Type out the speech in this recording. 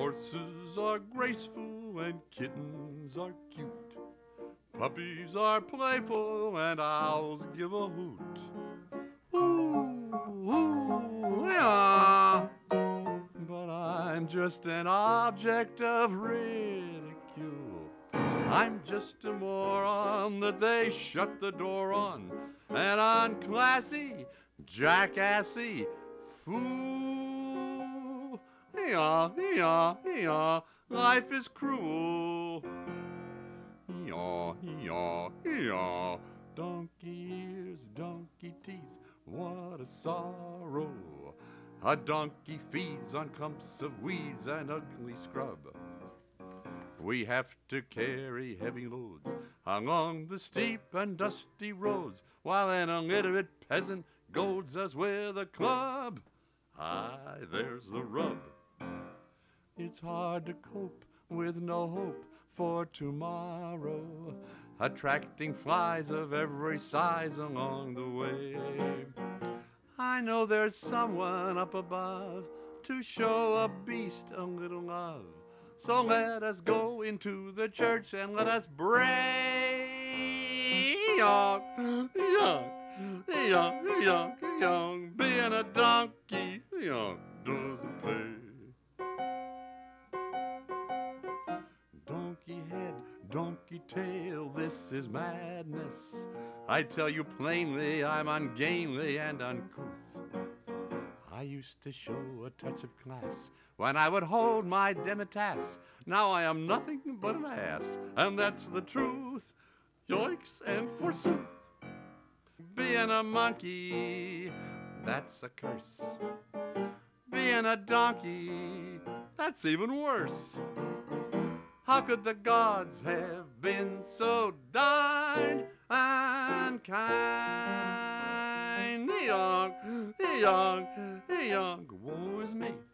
Horses are graceful and kittens are cute. Puppies are playful and owls give a hoot. Ooh, ooh, yeah. But I'm just an object of ridicule. I'm just a moron that they shut the door on. An unclassy, jackassy fool. Hee-haw, hee-haw, hee-haw, life is cruel. Hee-haw, hee-haw, hee-haw, donkey ears, donkey teeth, what a sorrow. A donkey feeds on clumps of weeds and ugly scrub. We have to carry heavy loads along the steep and dusty roads, while an illiterate peasant goads us with a club. Aye, there's the rub. It's hard to cope with no hope for tomorrow, attracting flies of every size along the way. I know there's someone up above to show a beast a little love. So let us go into the church and let us bray. Yonk, yonk, yonk, yonk, yonk. Being a donkey, yonk, doesn't pay. Donkey head, donkey tail, this is madness. I tell you plainly, I'm ungainly and uncouth. I used to show a touch of class when I would hold my demitasse. Now I am nothing but an ass, and that's the truth. Yoicks and forsooth. Being a monkey, that's a curse. Being a donkey, that's even worse. How could the gods have been so darned unkind? Hey-yonk, hey-yonk, hey-yonk, woe is me.